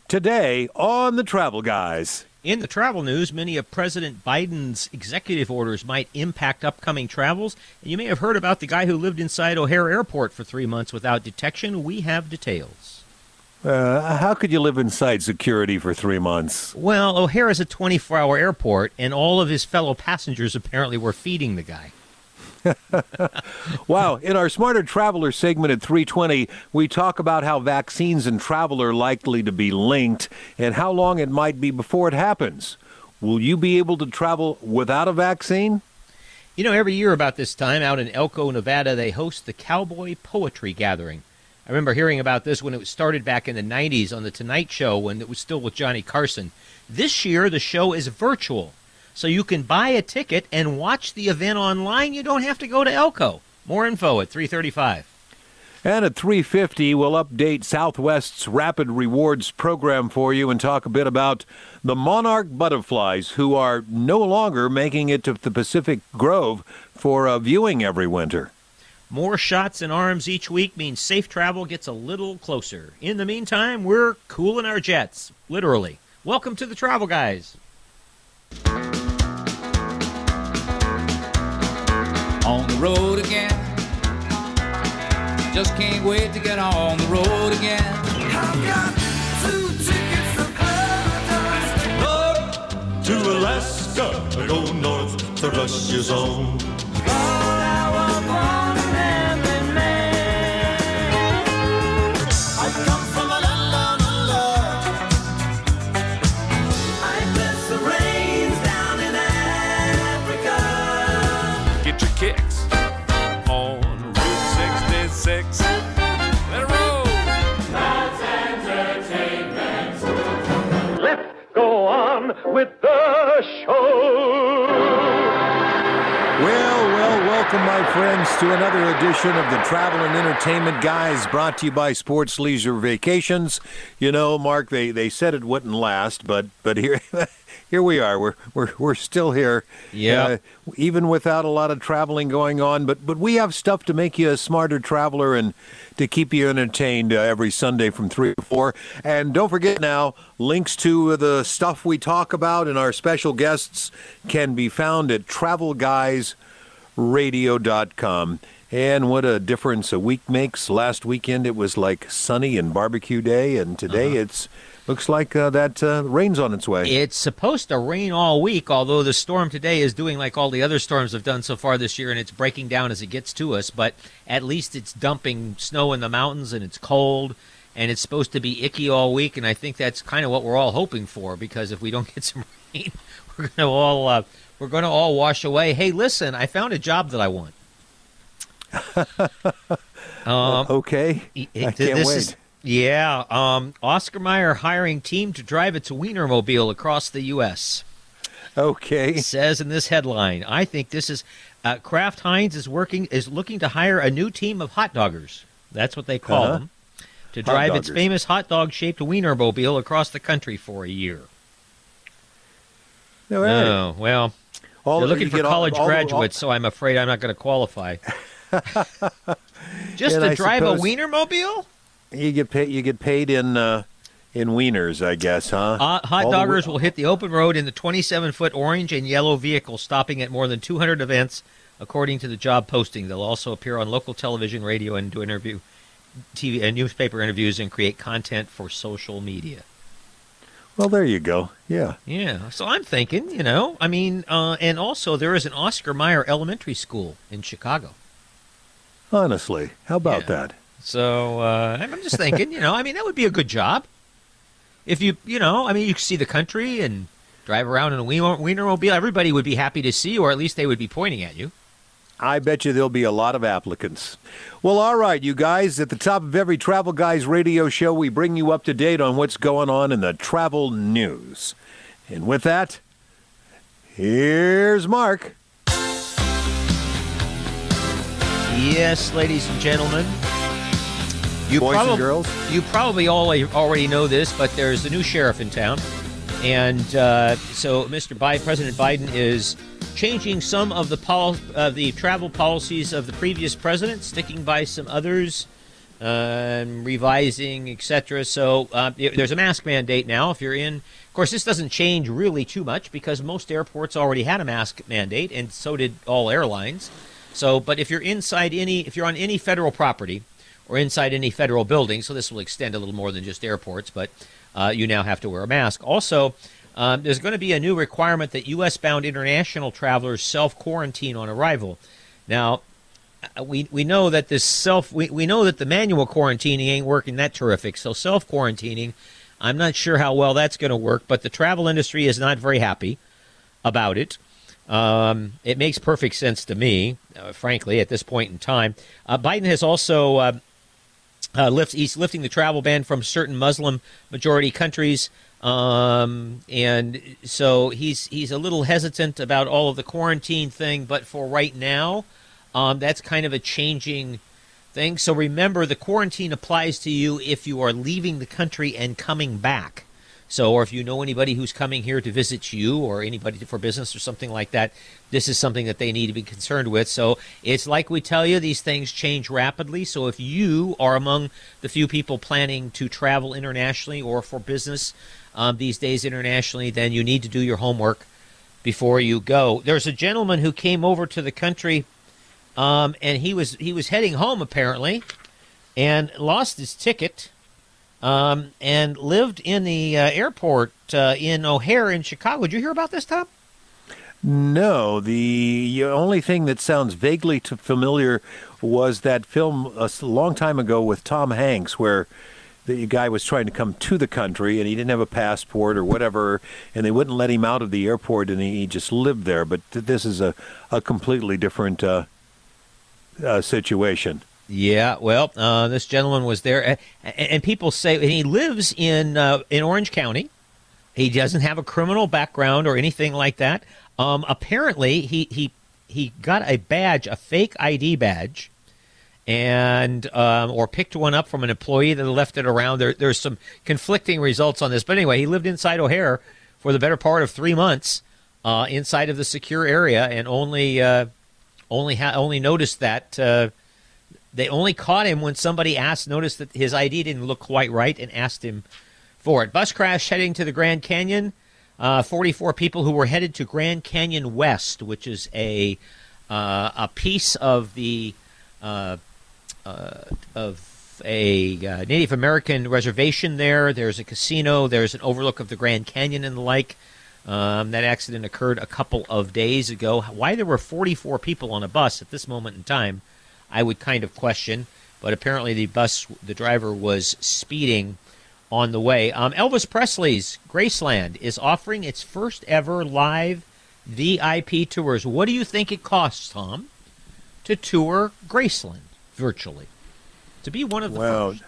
Today on the Travel Guys. In the travel news, many of President Biden's executive orders might impact upcoming travels. And you may have heard about the guy who lived inside O'Hare Airport for 3 months without detection. We have details. How could you live inside security for 3 months? Well, O'Hare is a 24-hour airport, and all of his fellow passengers apparently were feeding the guy. Wow. In our Smarter Traveler segment at 3:20, we talk about how vaccines and travel are likely to be linked and how long it might be before it happens. Will you be able to travel without a vaccine? You know, every year about this time out in Elko, Nevada, they host the Cowboy Poetry Gathering. I remember hearing about this when it was started back in the 90s on The Tonight Show when it was still with Johnny Carson. This year, the show is virtual. So you can buy a ticket and watch the event online. You don't have to go to Elko. More info at 3:35. And at 3:50, we'll update Southwest's Rapid Rewards program for you and talk a bit about the monarch butterflies who are no longer making it to the Pacific Grove for viewing every winter. More shots in arms each week means safe travel gets a little closer. In the meantime, we're cooling our jets, literally. Welcome to the Travel Guys. On the road again. Just can't wait to get on the road again. I've got 2 tickets to paradise. North to Alaska, I go north to Russia's own. I come from a land of love. I bless the rains down in Africa. Get your kicks on Route 66. Let it roll. That's entertainment. Let's go on with the show. Well, welcome, my friends, to another edition of the Travel and Entertainment Guys, brought to you by Sports Leisure Vacations. You know, Mark, they said it wouldn't last, but here here we are. We're still here. Yeah. Even without a lot of traveling going on, but we have stuff to make you a smarter traveler and to keep you entertained every Sunday from 3 to 4. And don't forget now, links to the stuff we talk about and our special guests can be found at travelguysradio.com. And what a difference a week makes. Last weekend it was like sunny and barbecue day, and today it's looks like that rain's on its way. It's supposed to rain all week, although the storm today is doing like all the other storms have done so far this year, and it's breaking down as it gets to us. But at least it's dumping snow in the mountains, and it's cold, and it's supposed to be icky all week. And I think that's kind of what we're all hoping for, because if we don't get some rain, we're going to all wash away. Hey, listen, I found a job that I want. Okay, I can't wait. Oscar Mayer hiring team to drive its Wienermobile across the U.S. Okay. Says in this headline, I think this is Kraft Heinz is looking to hire a new team of hot doggers. That's what they call them, to drive its famous hot dog-shaped Wienermobile across the country for a year. No, hey. Oh, well, they're looking for college graduates, so I'm afraid I'm not going to qualify. Just to drive a Wienermobile? You get paid in wieners, I guess, huh? Hot doggers will hit the open road in the 27-foot orange and yellow vehicle, stopping at more than 200 events, according to the job posting. They'll also appear on local television, radio, and do TV and newspaper interviews, and create content for social media. Well, there you go. Yeah. Yeah. So I'm thinking, and also there is an Oscar Mayer Elementary School in Chicago. Honestly, how about that? So I'm just thinking, that would be a good job. If you can see the country and drive around in a Wienermobile. Everybody would be happy to see you, or at least they would be pointing at you. I bet you there'll be a lot of applicants. Well, all right, you guys, at the top of every Travel Guys radio show, we bring you up to date on what's going on in the travel news. And with that, here's Mark. Yes, ladies and gentlemen. Boys and girls. You probably already know this, but there's a new sheriff in town. And so President Biden is changing some of the travel policies of the previous president, sticking by some others revising, etc. So there's a mask mandate now. If you're in, of course, this doesn't change really too much because most airports already had a mask mandate, and so did all airlines. So, but if you're if you're on any federal property or inside any federal building, so this will extend a little more than just airports, but you now have to wear a mask. Also, there's going to be a new requirement that U.S.-bound international travelers self-quarantine on arrival. Now, we know that we know that the manual quarantining ain't working that terrific. So self-quarantining, I'm not sure how well that's going to work, but the travel industry is not very happy about it. It makes perfect sense to me, frankly, at this point in time. Biden has also he's lifting the travel ban from certain Muslim majority countries. And so he's a little hesitant about all of the quarantine thing, but for right now, that's kind of a changing thing. So remember, the quarantine applies to you if you are leaving the country and coming back. So, or if you know anybody who's coming here to visit you or anybody for business or something like that, this is something that they need to be concerned with. So it's like we tell you, these things change rapidly. So if you are among the few people planning to travel internationally or for business these days internationally, then you need to do your homework before you go. There's a gentleman who came over to the country and he was heading home apparently and lost his ticket. And lived in the airport in O'Hare in Chicago. Did you hear about this, Tom? No. The only thing that sounds vaguely familiar was that film a long time ago with Tom Hanks where the guy was trying to come to the country and he didn't have a passport or whatever, and they wouldn't let him out of the airport, and he just lived there. But this is a completely different situation. Yeah, well, this gentleman was there, and people say and he lives in Orange County. He doesn't have a criminal background or anything like that. Apparently, he got a badge, a fake ID badge, and or picked one up from an employee that left it around. There's some conflicting results on this, but anyway, he lived inside O'Hare for the better part of 3 months, inside of the secure area, and only noticed that. They only caught him when somebody noticed that his ID didn't look quite right and asked him for it. Bus crash heading to the Grand Canyon. 44 people who were headed to Grand Canyon West, which is a piece of the of a Native American reservation there. There's a casino. There's an overlook of the Grand Canyon and the like. That accident occurred a couple of days ago. Why there were 44 people on a bus at this moment in time, I would kind of question, but apparently the driver was speeding on the way. Elvis Presley's Graceland is offering its first ever live VIP tours. What do you think it costs, Tom, to tour Graceland virtually? To be one of the first.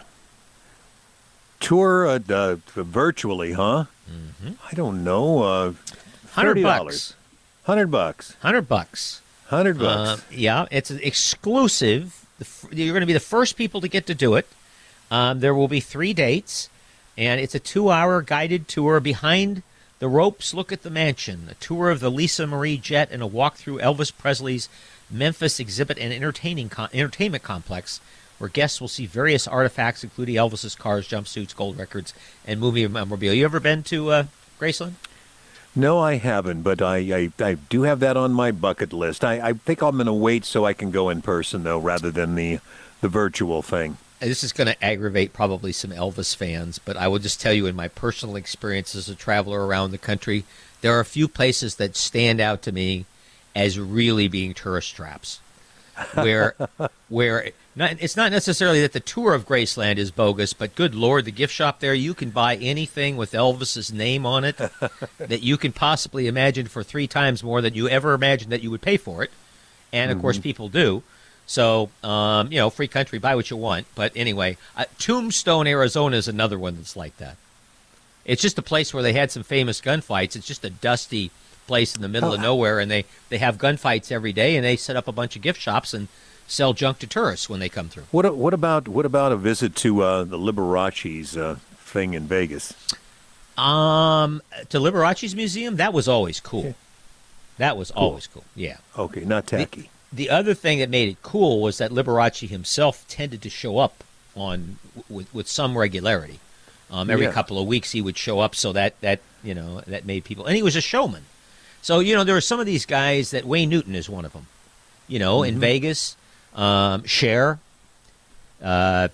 Tour virtually, huh? Mm-hmm. I don't know. $100. $100. $100. $100. Yeah, it's an exclusive. You're going to be the first people to get to do it. There will be 3 dates, and it's a 2-hour guided tour behind the ropes. Look at the mansion, a tour of the Lisa Marie jet, and a walk through Elvis Presley's Memphis exhibit and entertainment complex, where guests will see various artifacts, including Elvis's cars, jumpsuits, gold records, and movie memorabilia. You ever been to Graceland? No, I haven't, but I do have that on my bucket list. I think I'm going to wait so I can go in person, though, rather than the virtual thing. This is going to aggravate probably some Elvis fans, but I will just tell you in my personal experience as a traveler around the country, there are a few places that stand out to me as really being tourist traps, where it's not necessarily that the tour of Graceland is bogus, but good Lord, the gift shop there, you can buy anything with Elvis's name on it that you can possibly imagine for 3 times more than you ever imagined that you would pay for it. And, of course, people do. So, free country, buy what you want. But anyway, Tombstone, Arizona is another one that's like that. It's just a place where they had some famous gunfights. It's just a dusty place in the middle of nowhere, and they have gunfights every day, and they set up a bunch of gift shops and sell junk to tourists when they come through. What about a visit to the Liberace's thing in Vegas? To Liberace's museum, that was always cool. Okay. That was always cool. Yeah. Okay, not tacky. The other thing that made it cool was that Liberace himself tended to show up with some regularity. Every Yeah. couple of weeks he would show up, so that made people. And he was a showman. So there are some of these guys that Wayne Newton is one of them. In Vegas, Cher. I'm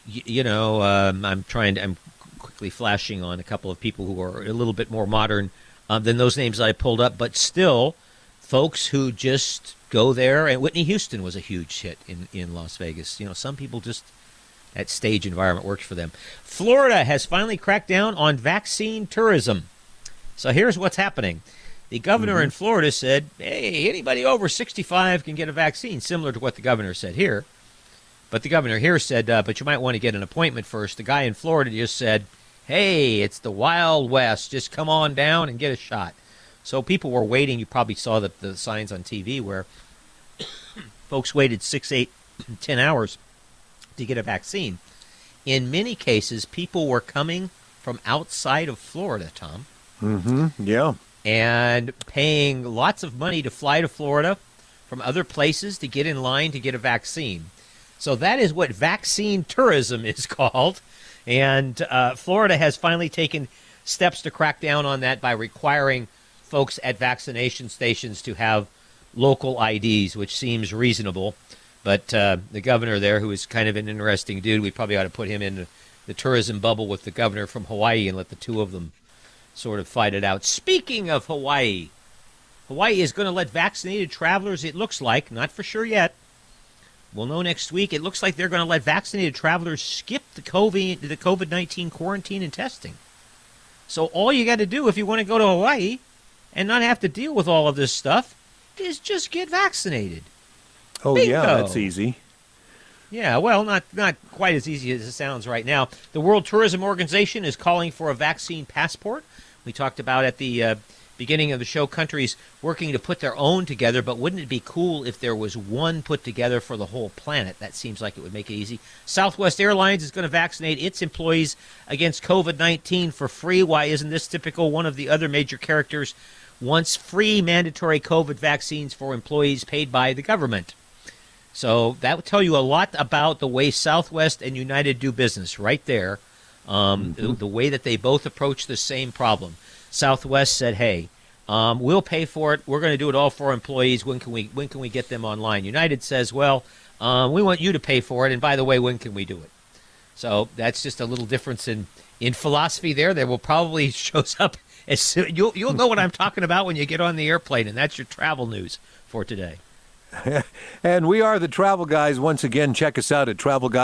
quickly flashing on a couple of people who are a little bit more modern than those names I pulled up, but still, folks who just go there. And Whitney Houston was a huge hit in Las Vegas. Some people just, that stage environment works for them. Florida has finally cracked down on vaccine tourism. So here's what's happening. The governor in Florida said, hey, anybody over 65 can get a vaccine, similar to what the governor said here. But the governor here said, but you might want to get an appointment first. The guy in Florida just said, hey, it's the Wild West. Just come on down and get a shot. So people were waiting. You probably saw the signs on TV where folks waited 6, 8, 10 hours to get a vaccine. In many cases, people were coming from outside of Florida, Tom. Yeah. And paying lots of money to fly to Florida from other places to get in line to get a vaccine. So that is what vaccine tourism is called. And Florida has finally taken steps to crack down on that by requiring folks at vaccination stations to have local IDs, which seems reasonable. But the governor there, who is kind of an interesting dude, we probably ought to put him in the tourism bubble with the governor from Hawaii and let the two of them sort of fight it out. Speaking of Hawaii, Hawaii is going to let vaccinated travelers, it looks like, not for sure yet, we'll know next week, it looks like they're going to let vaccinated travelers skip the COVID-19 quarantine and testing. So all you got to do if you want to go to Hawaii and not have to deal with all of this stuff is just get vaccinated. Oh, Bingo. yeah, that's easy. Yeah, well, not quite as easy as it sounds right now. The World Tourism Organization is calling for a vaccine passport. We talked about at the beginning of the show, countries working to put their own together, but wouldn't it be cool if there was one put together for the whole planet? That seems like it would make it easy. Southwest Airlines is going to vaccinate its employees against COVID-19 for free. Why isn't this typical? One of the other major characters wants free mandatory COVID vaccines for employees paid by the government. So that would tell you a lot about the way Southwest and United do business right there, the way that they both approach the same problem. Southwest said, hey, we'll pay for it. We're going to do it all for our employees. When can we get them online? United says, well, we want you to pay for it. And by the way, when can we do it? So that's just a little difference in philosophy there. That will probably shows up as soon. You'll know what I'm talking about when you get on the airplane. And that's your travel news for today. And we are the Travel Guys. Once again, check us out at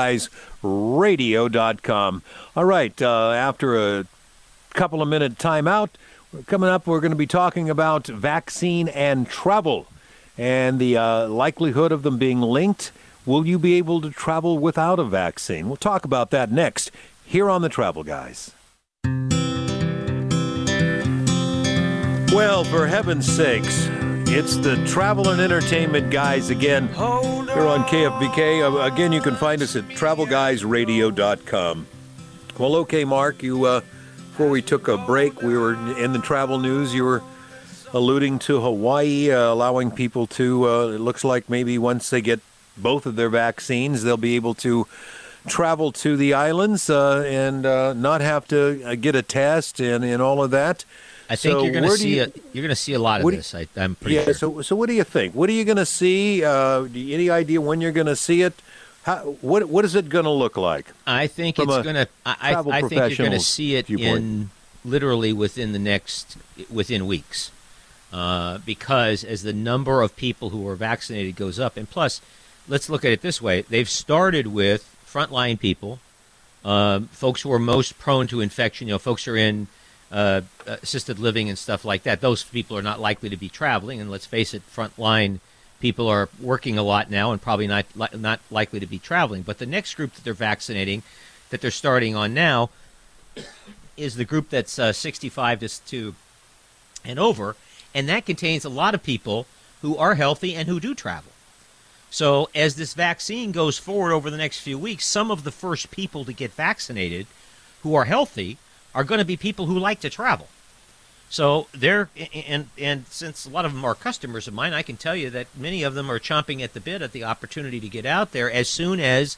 travelguysradio.com. All right, after a couple of minute timeout, coming up, we're going to be talking about vaccine and travel and the likelihood of them being linked. Will you be able to travel without a vaccine? We'll talk about that next here on the Travel Guys. Well, for heaven's sakes, it's the Travel and Entertainment Guys again here on KFBK. Again, you can find us at travelguysradio.com. Well, okay, Mark, before we took a break, we were in the travel news. You were alluding to Hawaii, allowing people to, it looks like maybe once they get both of their vaccines, they'll be able to travel to the islands and not have to get a test and all of that. I think you're going to see a lot of this. I'm pretty sure. So what do you think? What are you going to see? Any idea when you're going to see it? What is it going to look like? I think it's going to. I think you're going to see it literally within weeks, because as the number of people who are vaccinated goes up, and plus, let's look at it this way: they've started with frontline people, folks who are most prone to infection. Folks who are in assisted living and stuff like that. Those people are not likely to be traveling, and let's face it, frontline people are working a lot now and probably not likely to be traveling. But the next group that they're vaccinating, that they're starting on now, is the group that's 65 to and over, and that contains a lot of people who are healthy and who do travel. So as this vaccine goes forward over the next few weeks, some of the first people to get vaccinated who are healthy are going to be people who like to travel. So they're, and since a lot of them are customers of mine, I can tell you that many of them are chomping at the bit at the opportunity to get out there as soon as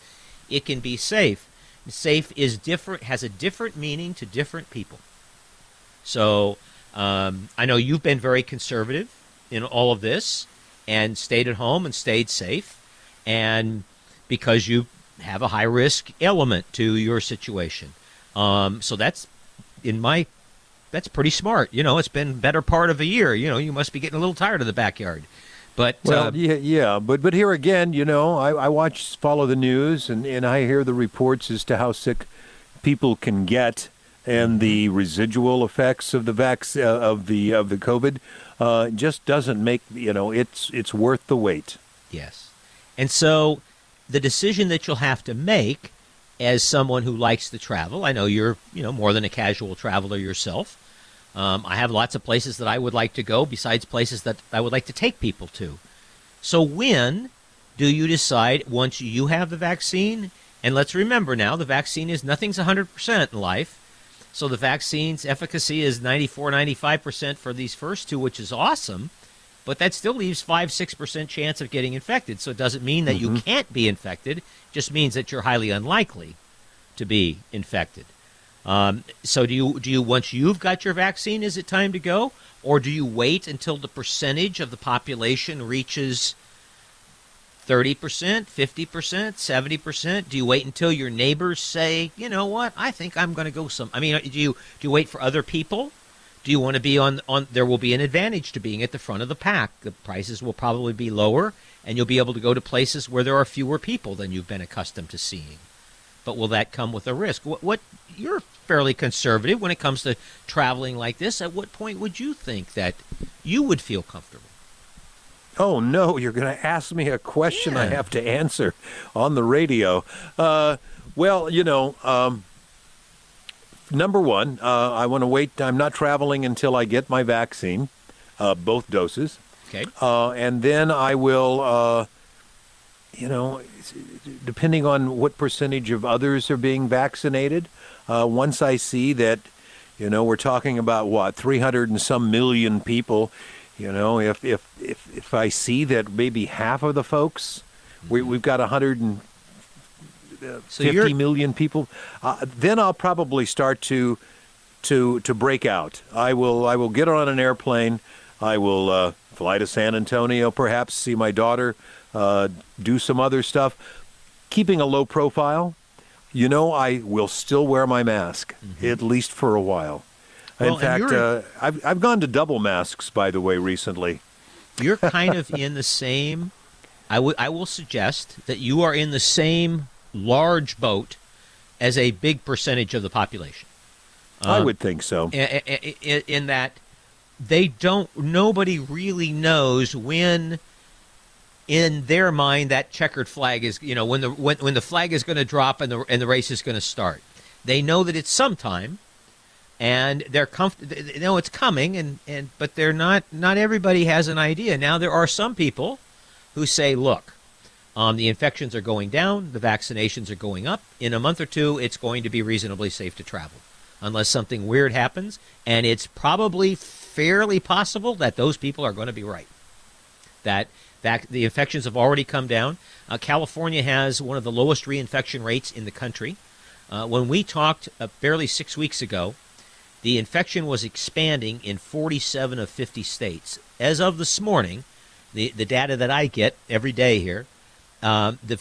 it can be safe. Safe is different, has a different meaning to different people. So I know you've been very conservative in all of this and stayed at home and stayed safe, and because you have a high risk element to your situation. So that's pretty smart. It's been better part of a year. You must be getting a little tired of the backyard. But yeah. But here again, I follow the news, and I hear the reports as to how sick people can get, and the residual effects of the of the COVID just doesn't make it's worth the wait. Yes, and so the decision that you'll have to make as someone who likes to travel. I know you're more than a casual traveler yourself. I have lots of places that I would like to go besides places that I would like to take people to. So when do you decide, once you have the vaccine, and let's remember now, the vaccine is nothing's 100% in life. So the vaccine's efficacy is 94, 95% for these first two, which is awesome. But that still leaves 5-6% chance of getting infected. So it doesn't mean that you can't be infected. It just means that you're highly unlikely to be infected. So do you once you've got your vaccine, is it time to go? Or do you wait until the percentage of the population reaches 30%, 50%, 70%? Do you wait until your neighbors say, you know what, I think I'm going to go do you wait for other people? Do you want to be on there will be an advantage to being at the front of the pack. The prices will probably be lower, and you'll be able to go to places where there are fewer people than you've been accustomed to seeing. But will that come with a risk? What you're fairly conservative when it comes to traveling like this. At what point would you think that you would feel comfortable? Oh, no, you're going to ask me a question I have to answer on the radio. Number one, I want to wait. I'm not traveling until I get my vaccine, both doses. Okay. And then I will, depending on what percentage of others are being vaccinated, once I see that, we're talking about 300 and some million people, if I see that maybe half of the folks, we've got 150 million people, then I'll probably start to break out. I will get on an airplane. I will fly to San Antonio, perhaps see my daughter, do some other stuff, keeping a low profile. I will still wear my mask, at least for a while. Well, in fact, I've gone to double masks, by the way, recently. You're kind of in the same. I will suggest that you are in the same large boat as a big percentage of the population. I would think so. In that nobody really knows when, in their mind, that checkered flag is, when the flag is going to drop and the race is going to start. They know that it's sometime, and they're they know it's coming, but they're not everybody has an idea. Now there are some people who say, look, the infections are going down, the vaccinations are going up. In a month or two, it's going to be reasonably safe to travel, unless something weird happens, and it's probably fairly possible that those people are going to be right. That the infections have already come down. California has one of the lowest reinfection rates in the country. When we talked barely 6 weeks ago, the infection was expanding in 47 of 50 states. As of this morning, the data that I get every day here, the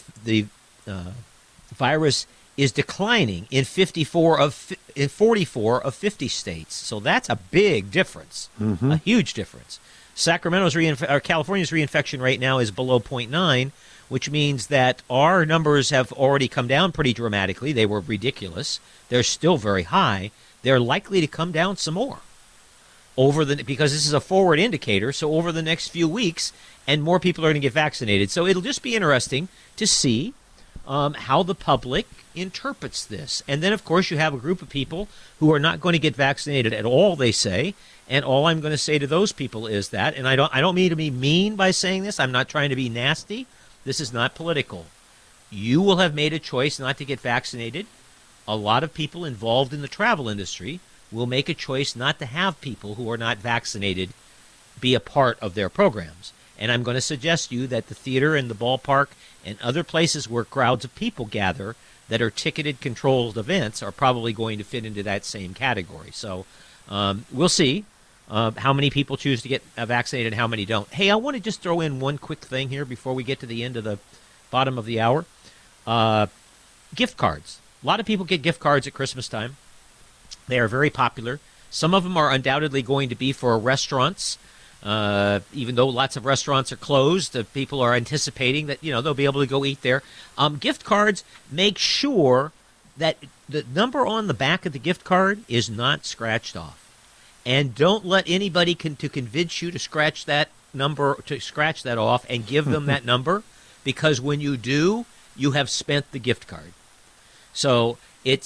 virus is declining in 44 of 50 states. So that's a big difference, a huge difference. California's reinfection rate now is below 0.9, which means that our numbers have already come down pretty dramatically. They were ridiculous. They're still very high. They're likely to come down some more because this is a forward indicator. So over the next few weeks, and more people are going to get vaccinated. So it'll just be interesting to see how the public interprets this. And then, of course, you have a group of people who are not going to get vaccinated at all, they say. And all I'm going to say to those people is that, and I don't mean to be mean by saying this. I'm not trying to be nasty. This is not political. You will have made a choice not to get vaccinated. A lot of people involved in the travel industry will make a choice not to have people who are not vaccinated be a part of their programs. And I'm going to suggest to you that the theater and the ballpark and other places where crowds of people gather that are ticketed, controlled events are probably going to fit into that same category. So we'll see how many people choose to get vaccinated and how many don't. Hey, I want to just throw in one quick thing here before we get to the end of the bottom of the hour. Gift cards. A lot of people get gift cards at Christmas time. They are very popular. Some of them are undoubtedly going to be for restaurants. Even though lots of restaurants are closed, people are anticipating that, they'll be able to go eat there. Gift cards, make sure that the number on the back of the gift card is not scratched off. And don't let anybody to convince you to scratch that number, to scratch that off and give them that number, because when you do, you have spent the gift card. So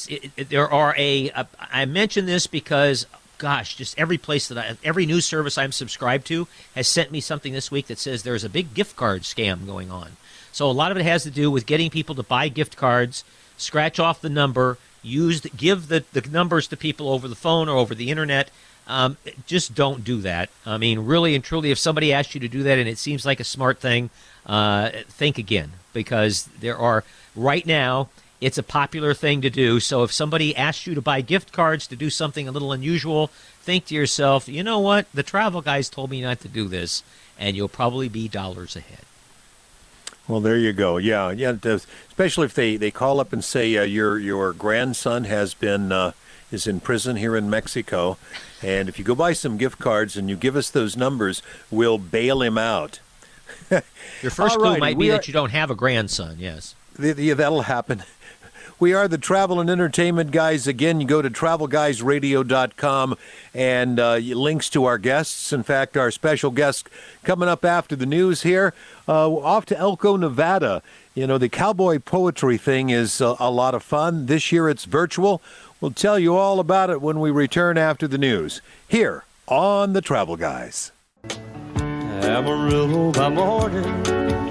I mention this because, gosh, just every place every news service I'm subscribed to has sent me something this week that says there's a big gift card scam going on. So a lot of it has to do with getting people to buy gift cards, scratch off the number, give the numbers to people over the phone or over the internet. Just don't do that. I mean, really and truly, if somebody asks you to do that and it seems like a smart thing, think again, because right now, it's a popular thing to do. So if somebody asks you to buy gift cards to do something a little unusual, think to yourself, you know what? The travel guys told me not to do this, and you'll probably be dollars ahead. Well, there you go. Yeah. Especially if they call up and say your grandson is in prison here in Mexico, and if you go buy some gift cards and you give us those numbers, we'll bail him out. Your first clue might be that you don't have a grandson. Yes. Yeah, that'll happen. We are the Travel and Entertainment Guys. Again, you go to travelguysradio.com and links to our guests. In fact, our special guest coming up after the news here, off to Elko, Nevada. The cowboy poetry thing is a lot of fun. This year it's virtual. We'll tell you all about it when we return after the news, here on the Travel Guys. Amarillo by morning.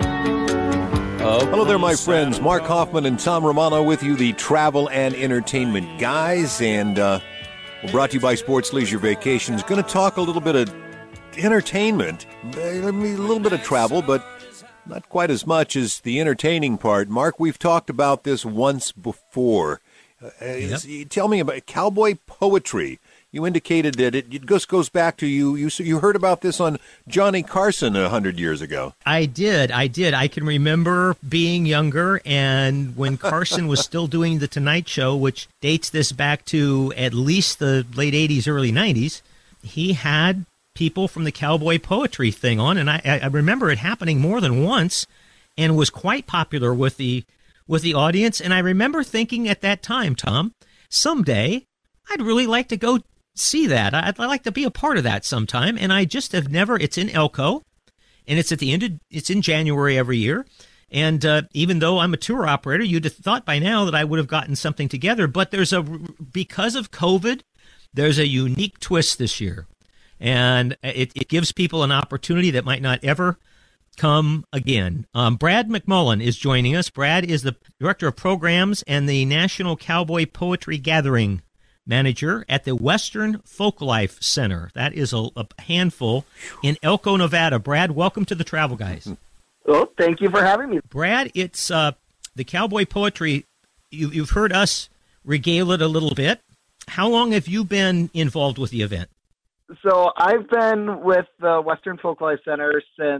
Hello there, my friends. Mark Hoffman and Tom Romano with you, the Travel and Entertainment Guys. And we're brought to you by Sports Leisure Vacations. Going to talk a little bit of entertainment, a little bit of travel, but not quite as much as the entertaining part. Mark, we've talked about this once before. Yep. Tell me about cowboy poetry. You indicated that it just goes back to you heard about this on Johnny Carson 100 years ago. I did. I can remember being younger, and when Carson was still doing The Tonight Show, which dates this back to at least the late 80s, early 90s, he had people from the cowboy poetry thing on, and I remember it happening more than once and was quite popular with the audience. And I remember thinking at that time, Tom, someday I'd really like to go see that. I'd like to be a part of that sometime, and I just have never. It's in Elko, and it's it's in January every year. And even though I'm a tour operator, you'd have thought by now that I would have gotten something together. But because of COVID, there's a unique twist this year, and it gives people an opportunity that might not ever come again. Brad McMullen is joining us. Brad is the Director of Programs and the National Cowboy Poetry Gathering Manager at the Western Folklife Center. That is a handful in Elko, Nevada. Brad, welcome to the Travel Guys. Oh, thank you for having me. Brad, it's the cowboy poetry. You've heard us regale it a little bit. How long have you been involved with the event? So I've been with the Western Folklife Center since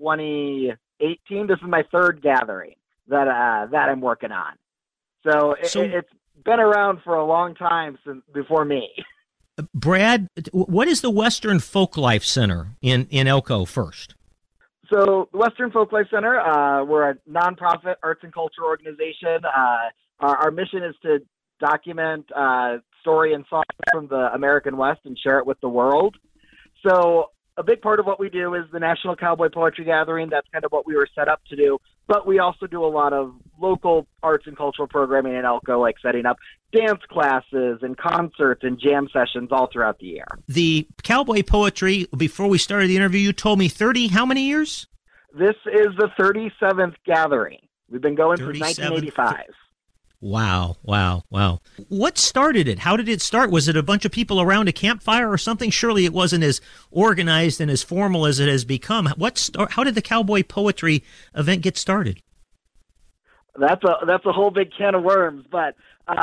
2018. This is my third gathering that I'm working on. So it's been around for a long time since before me. Brad, what is the Western Folklife Center in Elko first? So the Western Folklife Center, we're a nonprofit arts and culture organization. Our mission is to document story and song from the American West and share it with the world. So a big part of what we do is the National Cowboy Poetry Gathering. That's kind of what we were set up to do. But we also do a lot of local arts and cultural programming in Elko, like setting up dance classes and concerts and jam sessions all throughout the year. The cowboy poetry, before we started the interview, you told me 30, how many years? This is the 37th gathering. We've been going since 1985. Wow, wow, wow. What started it? How did it start? Was it a bunch of people around a campfire or something? Surely it wasn't as organized and as formal as it has become. How did the cowboy poetry event get started? That's a whole big can of worms. But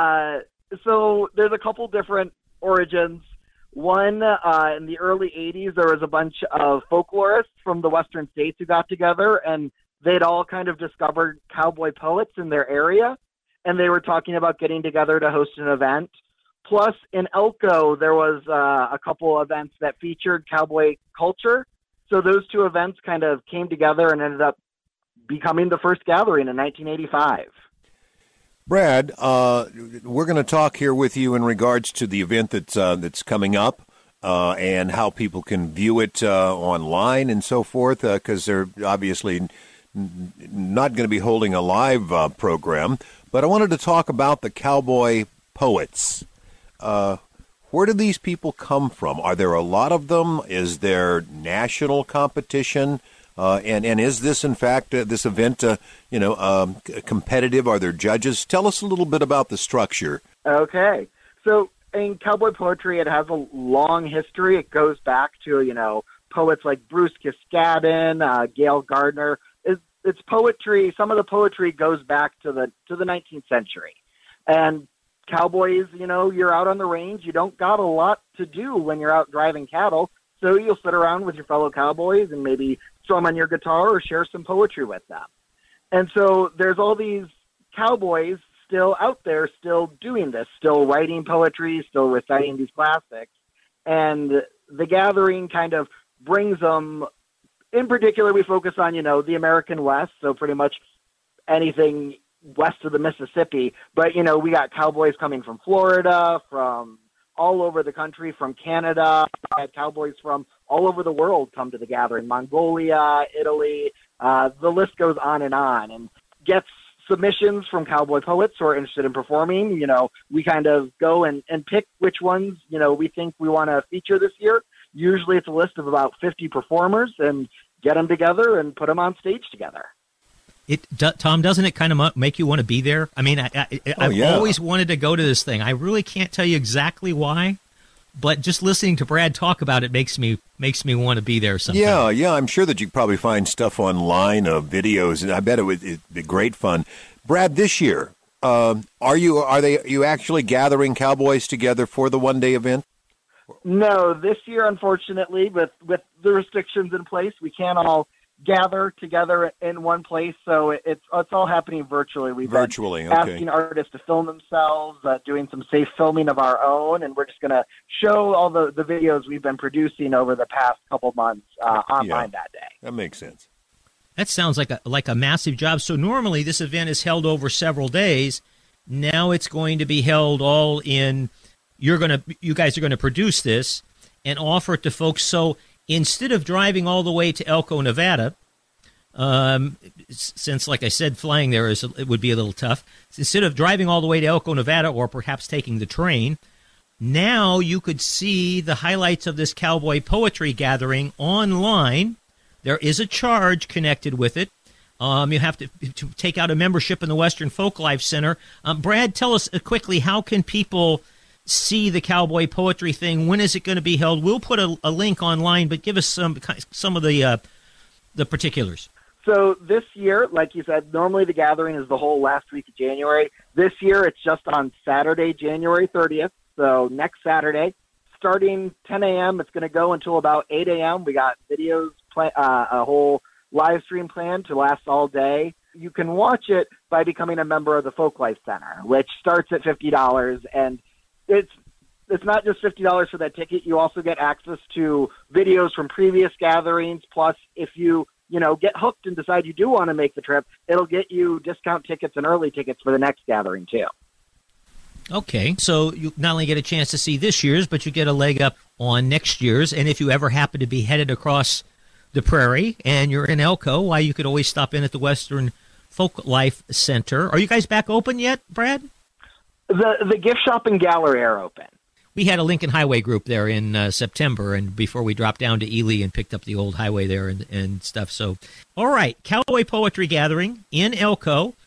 so there's a couple different origins. One, in the early 80s, there was a bunch of folklorists from the western states who got together, and they'd all kind of discovered cowboy poets in their area, and they were talking about getting together to host an event. Plus, in Elko, there was a couple events that featured cowboy culture. So those two events kind of came together and ended up becoming the first gathering in 1985. Brad, we're going to talk here with you in regards to the event that's coming up and how people can view it online and so forth, because they're obviously not going to be holding a live program. But I wanted to talk about the cowboy poets. Where do these people come from? Are there a lot of them? Is there national competition? And is this, in fact, this event, competitive? Are there judges? Tell us a little bit about the structure. Okay. So in cowboy poetry, it has a long history. It goes back to, poets like Bruce Kiskadden, Gail Gardner. It's poetry. Some of the poetry goes back to the 19th century. And cowboys, you're out on the range. You don't got a lot to do when you're out driving cattle. So you'll sit around with your fellow cowboys and maybe strum on your guitar or share some poetry with them. And so there's all these cowboys still out there, still doing this, still writing poetry, still reciting these classics. And the gathering kind of brings them, in particular, we focus on, the American West, so pretty much anything west of the Mississippi. But, we got cowboys coming from Florida, from all over the country, from Canada. I had cowboys from all over the world come to the gathering, Mongolia, Italy, the list goes on, and gets submissions from cowboy poets who are interested in performing. We kind of go and pick which ones, we think we want to feature this year. Usually it's a list of about 50 performers and get them together and put them on stage together. Tom, doesn't it kind of make you want to be there? I mean, I've always wanted to go to this thing. I really can't tell you exactly why, but just listening to Brad talk about it makes me want to be there sometime. Yeah, I'm sure that you probably find stuff online of videos, and I bet it'd be great fun. Brad, this year, are you actually gathering cowboys together for the one-day event? No, this year, unfortunately, with the restrictions in place, we can't all gather together in one place, so it's all happening virtually. We've been asking artists to film themselves, doing some safe filming of our own, and we're just going to show all the videos we've been producing over the past couple months online that day. That makes sense. That sounds like a massive job. So normally this event is held over several days. Now it's going to be held all in. You guys are going to produce this and offer it to folks. So instead of driving all the way to Elko, Nevada, since, like I said, flying there it would be a little tough. Instead of driving all the way to Elko, Nevada, or perhaps taking the train, now you could see the highlights of this cowboy poetry gathering online. There is a charge connected with it. You have to take out a membership in the Western Folklife Center. Brad, tell us quickly, how can people see the cowboy poetry thing? When is it going to be held? We'll put a link online, but give us some of the particulars. So this year, like you said, normally the gathering is the whole last week of January. This year, it's just on Saturday, January 30th. So next Saturday, starting 10 a.m., it's going to go until about 8 a.m. We got videos, a whole live stream planned to last all day. You can watch it by becoming a member of the Folklife Center, which starts at $50, and it's not just $50 for that ticket. You also get access to videos from previous gatherings. Plus, if you get hooked and decide you do want to make the trip, it'll get you discount tickets and early tickets for the next gathering too. Okay, so you not only get a chance to see this year's, but you get a leg up on next year's. And if you ever happen to be headed across the prairie and you're in Elko, why, you could always stop in at the Western Folklife Center. Are you guys back open yet, Brad? The gift shop and gallery are open. We had a Lincoln Highway group there in September, and before we dropped down to Ely and picked up the old highway there and stuff. So, all right, Cowboy Poetry Gathering in Elko.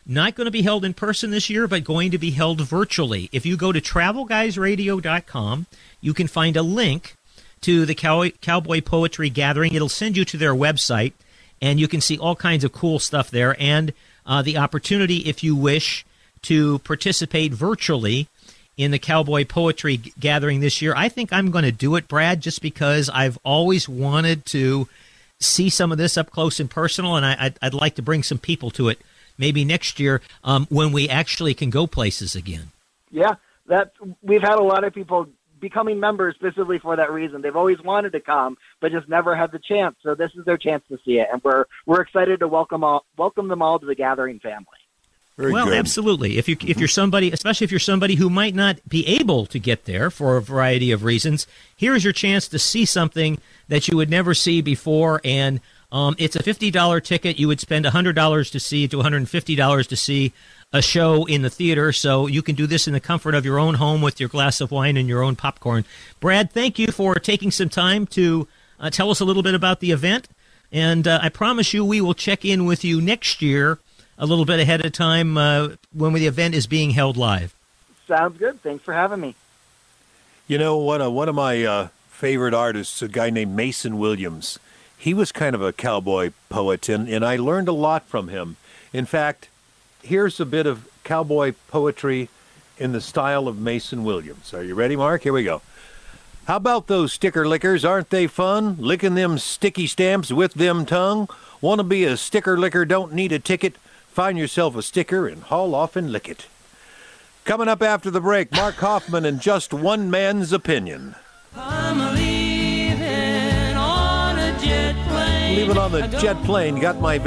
not going to be held in person this year, but going to be held virtually. If you go to travelguysradio.com, you can find a link to the Cowboy Poetry Gathering. It'll send you to their website, and you can see all kinds of cool stuff there, and the opportunity, if you wish, to participate virtually in the Cowboy Poetry Gathering this year. I think I'm going to do it, Brad, just because I've always wanted to see some of this up close and personal, and I'd like to bring some people to it maybe next year when we actually can go places again. Yeah, we've had a lot of people becoming members specifically for that reason. They've always wanted to come, but just never had the chance. So this is their chance to see it, and we're excited to welcome them all to the Gathering family. Very well, good. absolutely. If you're somebody, especially if you're somebody who might not be able to get there for a variety of reasons, here's your chance to see something that you would never see before. And it's a $50 ticket. You would spend $100 to see to $150 to see a show in the theater. So you can do this in the comfort of your own home with your glass of wine and your own popcorn. Brad, thank you for taking some time to tell us a little bit about the event. And I promise you we will check in with you next year a little bit ahead of time when the event is being held live. Sounds good. Thanks for having me. You know, one of my favorite artists, a guy named Mason Williams, he was kind of a cowboy poet, and I learned a lot from him. In fact, here's a bit of cowboy poetry in the style of Mason Williams. Are you ready, Mark? Here we go. How about those sticker lickers? Aren't they fun? Licking them sticky stamps with them tongue? Want to be a sticker licker? Don't need a ticket. Find yourself a sticker and haul off and lick it. Coming up after the break, Mark Hoffman and Just One Man's Opinion. I'm leaving on a jet plane. Leaving on the jet plane. Got my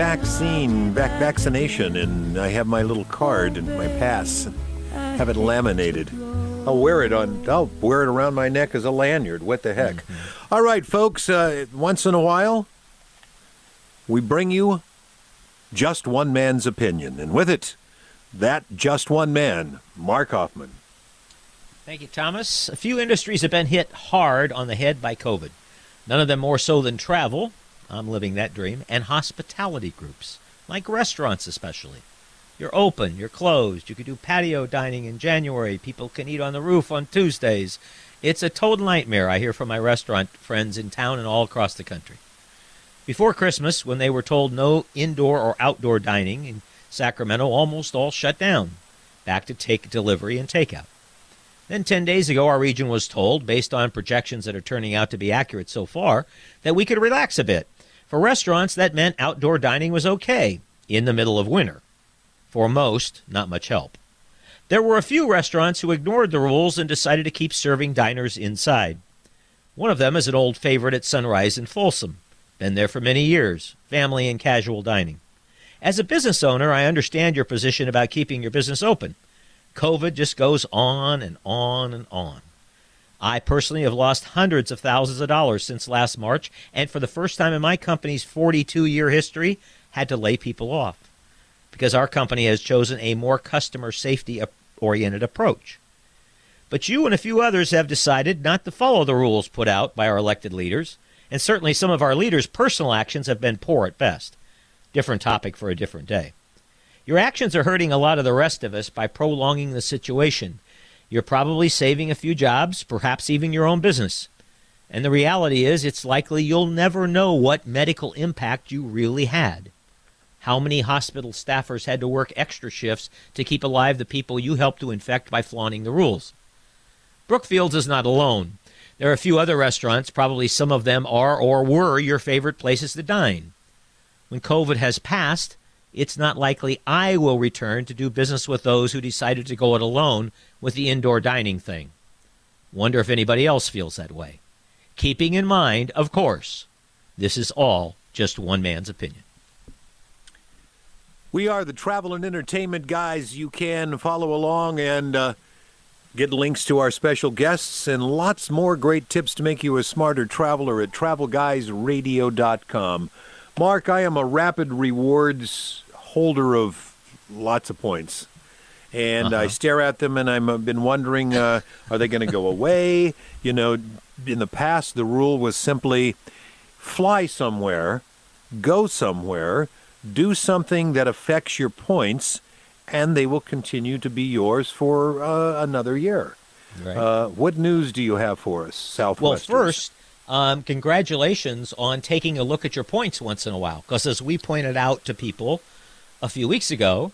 vaccination, and I have my little card and my pass. Have it laminated. I'll wear it around my neck as a lanyard. What the heck? Mm-hmm. All right, folks, once in a while, we bring you Just One Man's Opinion. And with it, that just one man, Mark Hoffman. Thank you, Thomas. A few industries have been hit hard on the head by COVID. None of them more so than travel, I'm living that dream, and hospitality groups, like restaurants especially. You're open, you're closed, you can do patio dining in January, people can eat on the roof on Tuesdays. It's a total nightmare, I hear from my restaurant friends in town and all across the country. Before Christmas, when they were told no indoor or outdoor dining in Sacramento, almost all shut down, back to take delivery and takeout. Then 10 days ago, our region was told, based on projections that are turning out to be accurate so far, that we could relax a bit. For restaurants, that meant outdoor dining was okay in the middle of winter. For most, not much help. There were a few restaurants who ignored the rules and decided to keep serving diners inside. One of them is an old favorite at Sunrise in Folsom. Been there for many years, family and casual dining. As a business owner, I understand your position about keeping your business open. COVID just goes on and on and on. I personally have lost hundreds of thousands of dollars since last March, and for the first time in my company's 42-year history, had to lay people off because our company has chosen a more customer safety-oriented approach. But you and a few others have decided not to follow the rules put out by our elected leaders, and certainly some of our leaders' personal actions have been poor at best. Different topic for a different day. Your actions are hurting a lot of the rest of us by prolonging the situation. You're probably saving a few jobs, perhaps even your own business. And the reality is it's likely you'll never know what medical impact you really had. How many hospital staffers had to work extra shifts to keep alive the people you helped to infect by flaunting the rules? Brookfields is not alone. There are a few other restaurants, probably some of them are or were your favorite places to dine. When COVID has passed, it's not likely I will return to do business with those who decided to go it alone with the indoor dining thing. Wonder if anybody else feels that way. Keeping in mind, of course, this is all just one man's opinion. We are the travel and entertainment guys. You can follow along and get links to our special guests and lots more great tips to make you a smarter traveler at travelguysradio.com. Mark, I am a Rapid Rewards holder of lots of points. And I stare at them, and I've been wondering, are they going to go away? You know, in the past, the rule was simply fly somewhere, go somewhere, do something that affects your points, and they will continue to be yours for another year. Right. What news do you have for us, Southwesters? Well, first, congratulations on taking a look at your points once in a while, because as we pointed out to people a few weeks ago,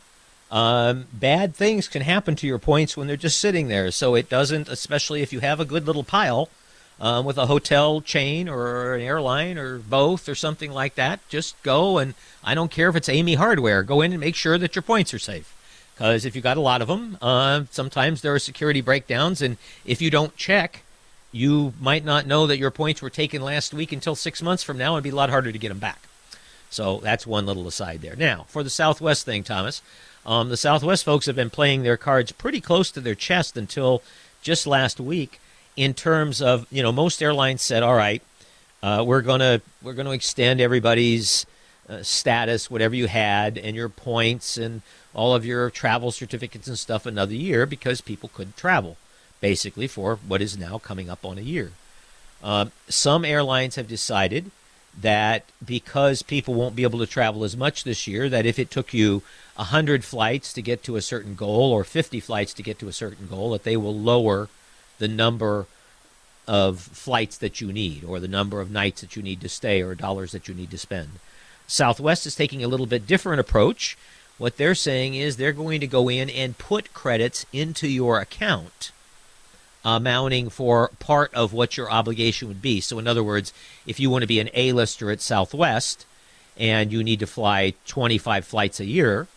bad things can happen to your points when they're just sitting there. So it doesn't, especially if you have a good little pile with a hotel chain or an airline or both or something like that, just go, and I don't care if it's Amy Hardware, go in and make sure that your points are safe. Because if you got a lot of them, sometimes there are security breakdowns, and if you don't check, you might not know that your points were taken last week until 6 months from now. It'd be a lot harder to get them back. So that's one little aside there. Now, for the Southwest thing, Thomas, the Southwest folks have been playing their cards pretty close to their chest until just last week. In terms of, most airlines said, all right, we're gonna extend everybody's status, whatever you had, and your points and all of your travel certificates and stuff another year because people couldn't travel, basically for what is now coming up on a year. Some airlines have decided that because people won't be able to travel as much this year, that if it took you 100 flights to get to a certain goal or 50 flights to get to a certain goal, that they will lower the number of flights that you need or the number of nights that you need to stay or dollars that you need to spend. Southwest is taking a little bit different approach. What they're saying is they're going to go in and put credits into your account amounting for part of what your obligation would be. So in other words, if you want to be an A-lister at Southwest and you need to fly 25 flights a year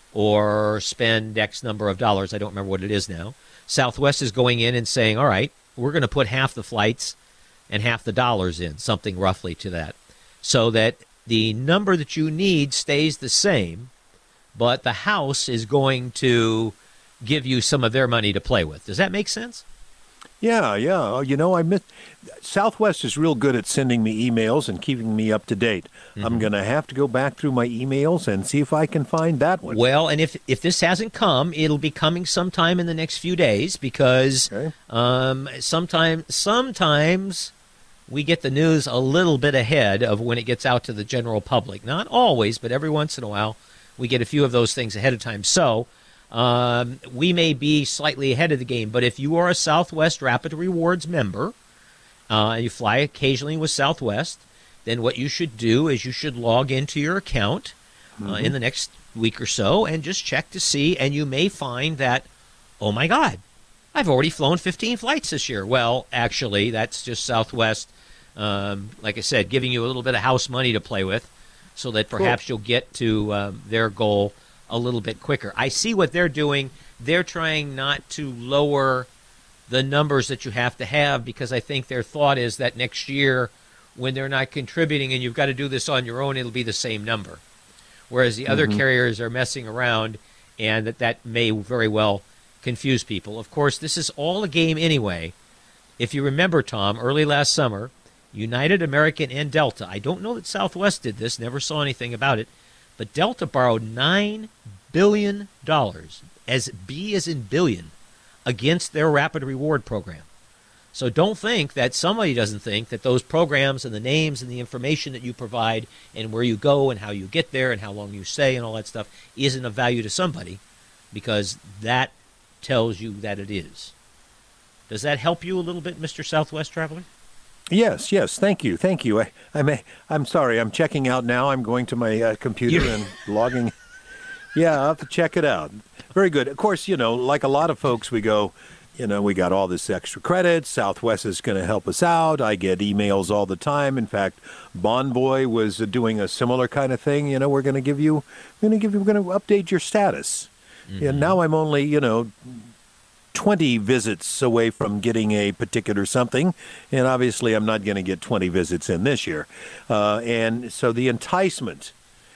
or spend X number of dollars, I don't remember what it is now, Southwest is going in and saying, all right, we're going to put half the flights and half the dollars in, something roughly to that, so that the number that you need stays the same, but the house is going to give you some of their money to play with. Does that make sense? Yeah. Southwest is real good at sending me emails and keeping me up to date. Mm-hmm. I'm going to have to go back through my emails and see if I can find that one. Well, and if this hasn't come, it'll be coming sometime in the next few days because sometimes we get the news a little bit ahead of when it gets out to the general public. Not always, but every once in a while we get a few of those things ahead of time. So we may be slightly ahead of the game, but if you are a Southwest Rapid Rewards member, and you fly occasionally with Southwest, then what you should do is you should log into your account in the next week or so and just check to see, and you may find that, oh my God, I've already flown 15 flights this year. Well, actually, that's just Southwest, like I said, giving you a little bit of house money to play with so that perhaps you'll get to their goal a little bit quicker. I see what they're doing. They're trying not to lower the numbers that you have to have because I think their thought is that next year when they're not contributing and you've got to do this on your own, it'll be the same number. Whereas the other carriers are messing around, and that may very well confuse people. Of course, this is all a game anyway. If you remember, Tom, early last summer, United, American, and Delta, I don't know that Southwest did this, never saw anything about it, but Delta borrowed $9 billion, as B as in billion, against their Rapid Reward program. So don't think that somebody doesn't think that those programs and the names and the information that you provide and where you go and how you get there and how long you stay and all that stuff isn't of value to somebody, because that tells you that it is. Does that help you a little bit, Mr. Southwest Traveler? Yes. Thank you. I'm sorry. I'm checking out now. I'm going to my computer and logging. Yeah, I'll have to check it out. Very good. Of course, like a lot of folks, we go, we got all this extra credit. Southwest is going to help us out. I get emails all the time. In fact, Bonvoy was doing a similar kind of thing. We're going to update your status. Mm-hmm. And now I'm only, 20 visits away from getting a particular something, and obviously I'm not going to get 20 visits in this year. And so the enticement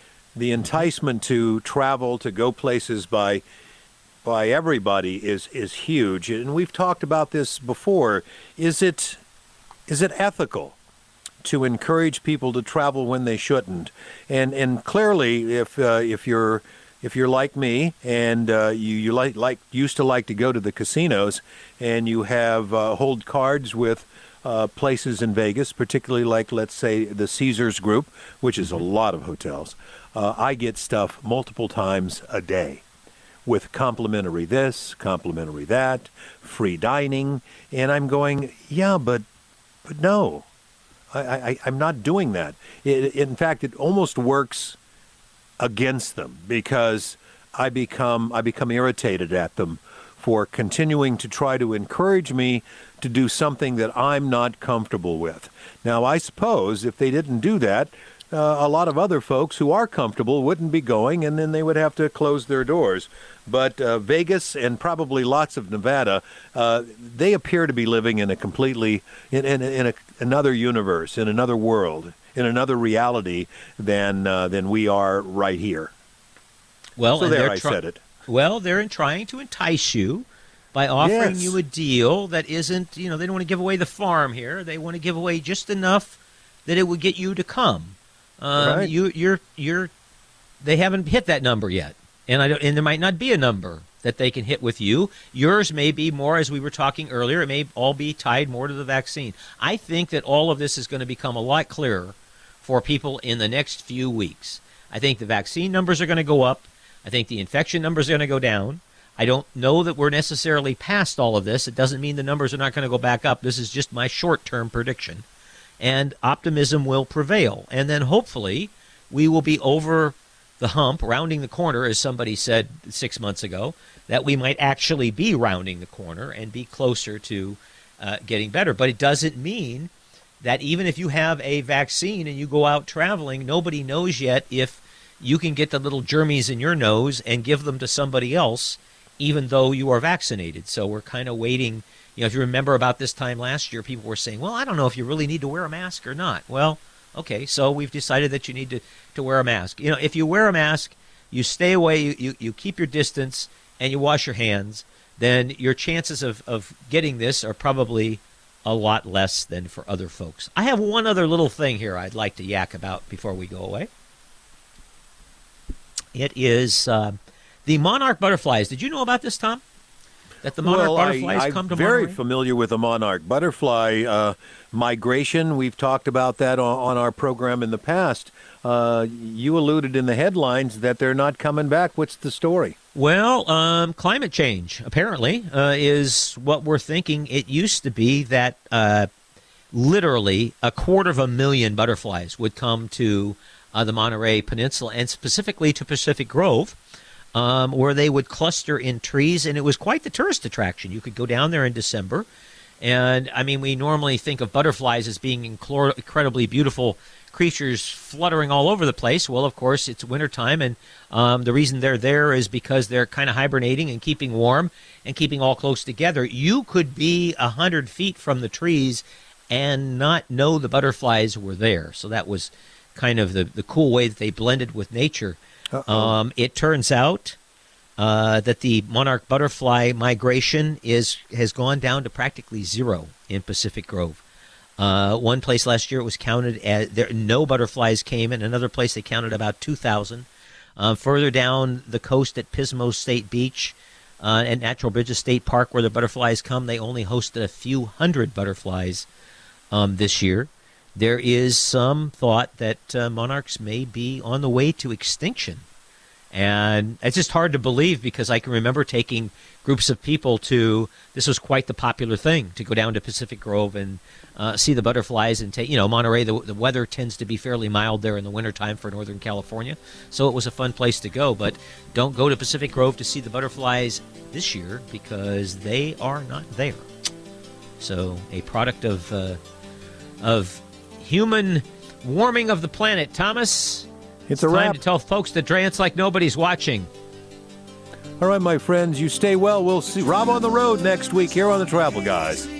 to travel, to go places by everybody is huge. And we've talked about this before. Is it ethical to encourage people to travel when they shouldn't? And clearly, if you're like me and you used to like to go to the casinos, and you have hold cards with places in Vegas, particularly like, let's say, the Caesars Group, which is a lot of hotels, I get stuff multiple times a day. with complimentary this, complimentary that, free dining. And I'm going, yeah, but no, I'm not doing that. In fact, it almost works against them because I become irritated at them for continuing to try to encourage me to do something that I'm not comfortable with. Now, I suppose if they didn't do that, a lot of other folks who are comfortable wouldn't be going, and then they would have to close their doors. But Vegas and probably lots of Nevada, they appear to be living in a completely in another universe, in another world, in another reality than we are right here. Well, so and there I said it. Well, they're trying to entice you by offering Yes. you a deal that isn't, they don't want to give away the farm here. They want to give away just enough that it would get you to come. Right. They haven't hit that number yet, and there might not be a number that they can hit with you. Yours may be more, as we were talking earlier. It may all be tied more to the vaccine. I think that all of this is going to become a lot clearer for people in the next few weeks. I think the vaccine numbers are going to go up. I think the infection numbers are going to go down. I don't know that we're necessarily past all of this. It doesn't mean the numbers are not going to go back up. This is just my short-term prediction. And optimism will prevail. And then hopefully we will be over the hump, rounding the corner, as somebody said 6 months ago, that we might actually be rounding the corner and be closer to getting better. But it doesn't mean that even if you have a vaccine and you go out traveling, nobody knows yet if you can get the little germs in your nose and give them to somebody else, even though you are vaccinated. So we're kind of waiting. If you remember about this time last year, people were saying, well, I don't know if you really need to wear a mask or not. Well, okay, so we've decided that you need to wear a mask. If you wear a mask, you stay away, you keep your distance, and you wash your hands, then your chances of getting this are probably a lot less than for other folks. I have one other little thing here I'd like to yak about before we go away. It is the monarch butterflies. Did you know about this, Tom? That the monarch butterflies come to Monterey? I'm very familiar with the monarch butterfly migration. We've talked about that on our program in the past. You alluded in the headlines that they're not coming back. What's the story? Well, climate change, apparently, is what we're thinking. It used to be that literally 250,000 butterflies would come to the Monterey Peninsula, and specifically to Pacific Grove, where they would cluster in trees, and it was quite the tourist attraction. You could go down there in December, and, we normally think of butterflies as being incredibly beautiful creatures fluttering all over the place. Well, of course, it's wintertime, and the reason they're there is because they're kind of hibernating and keeping warm and keeping all close together. You could be 100 feet from the trees and not know the butterflies were there. So that was kind of the cool way that they blended with nature. It turns out that the monarch butterfly migration has gone down to practically zero in Pacific Grove. One place last year it was counted as no butterflies came in. Another place they counted about 2,000. Further down the coast at Pismo State Beach and Natural Bridges State Park, where the butterflies come, they only hosted a few hundred butterflies this year. There is some thought that monarchs may be on the way to extinction. And it's just hard to believe because I can remember taking groups of people this was quite the popular thing, to go down to Pacific Grove and see the butterflies and take, Monterey, the weather tends to be fairly mild there in the wintertime for Northern California. So it was a fun place to go. But don't go to Pacific Grove to see the butterflies this year because they are not there. So a product of human warming of the planet. Thomas, it's a time wrap. to tell folks to dance like nobody's watching. All right, my friends, you stay well. We'll see Rob on the road next week here on The Travel Guys.